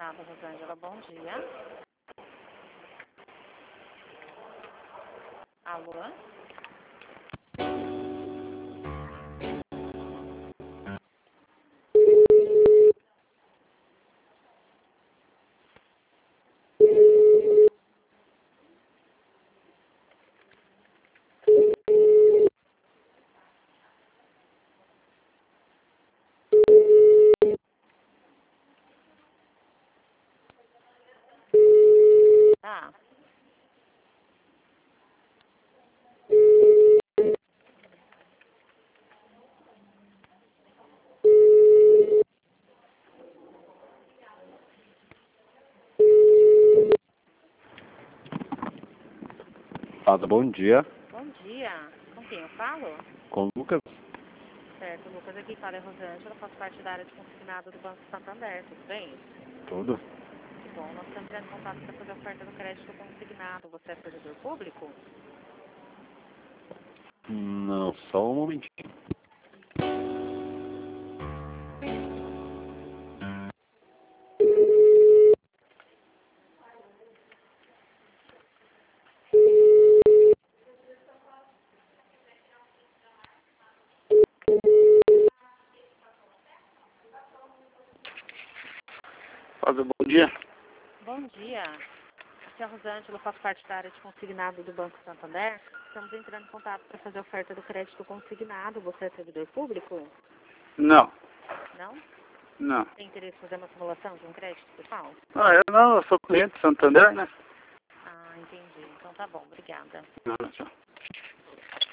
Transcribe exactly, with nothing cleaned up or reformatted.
consignado, Rosângela, bom dia. Alô? Tá. Fala, bom dia. Bom dia. Com quem eu falo? Com o Lucas. Certo, Lucas, aqui fala é Rosângela, faço parte da área de consignado do Banco Santander, tudo bem? Tudo? Que bom, nós estamos entrando em contato para fazer a oferta do crédito consignado. Você é servidor público? Não, só um momentinho. Fala, bom dia. Bom dia. Aqui é a Rosângela, faço parte da área de consignado do Banco Santander. Estamos entrando em contato para fazer a oferta do crédito consignado. Você é servidor público? Não, Não? não. Tem interesse em fazer uma simulação de um crédito pessoal? Ah, eu não, eu sou cliente do Santander, né? Ah, entendi. Então tá bom, obrigada. Não, não, tchau.